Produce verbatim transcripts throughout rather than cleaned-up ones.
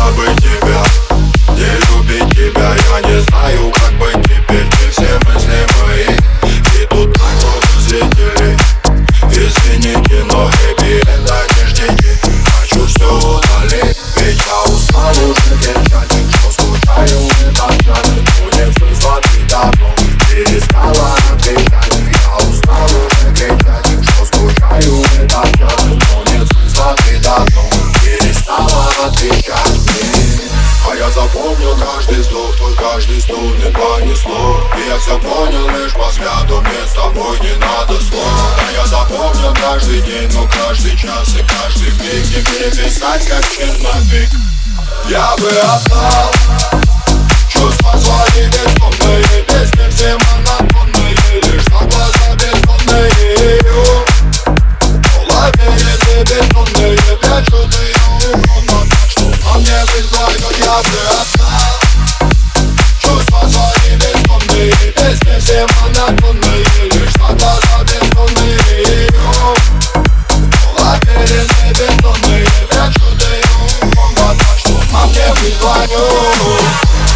бы тебя не любить тебя. Я не знаю, как быть теперь. Ты все мысли мои идут так много зрителей. Извините, но хэппи-энда не ждите. Хочу все удалить, ведь я устал уже кричать, что скучаю и так жаль. Мне смысла ты давно перестала отвечать. Я устал уже кричать, что скучаю и так жаль. Мне смысла ты давно перестала отвечать мне. А я запомнил каждый вздох, твой каждый стон и понесло. И я все понял лишь по взгляду, мне с тобой не надо слов. А я запомнил каждый день, но каждый час и каждый миг не переписать, как черновик. Я бы отдал чувства свои бессонные, песни все монотонные, лишь на глаза бездонные. В голове ряды бетонные, прячу ты ее уклонно, так что на мне вызывают. Я бы отдал чувства свои бессонные, песни все монотонные, лишь на глаза бездонные. В голове ряды бетонные, прячу ты ее уклонно, так что на мне вызывают.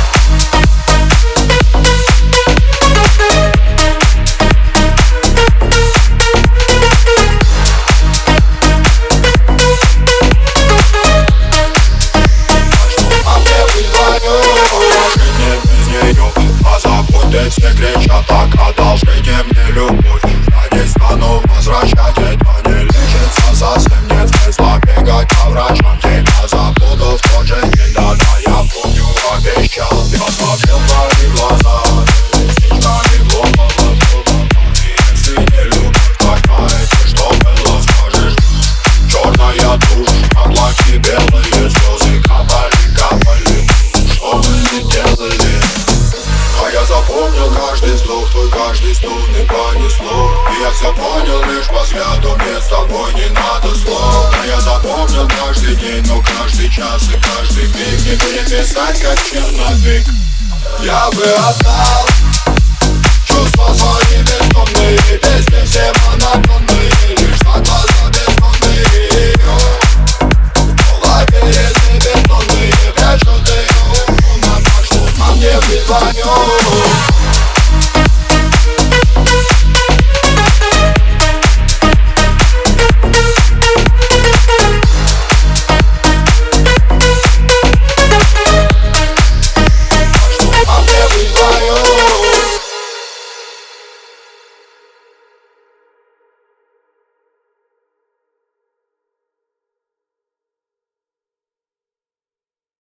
Все кричат так, одолжите мне любовь. Я не стану возвращать, это не лечится совсем. Нет смысла бегать по врачам. Тебя забуду в тот же день, да-да, я помню, обещал. Я смотрел в твои глаза, ресничками хлопала, хлопала. И если не любовь такая, ты что было скажешь? Черная тушь, облаки белые, слезы капали, капали. Что вы не делали? А я запомнил каждый вздох, твой каждый стон и понесло. И я все понял лишь по взгляду, мне с тобой не надо слов. А я запомнил каждый день, но каждый час и каждый миг не переписать, как черновик. Я бы отдал чувства свои бессонные, песни все монотонные, лишь на глаза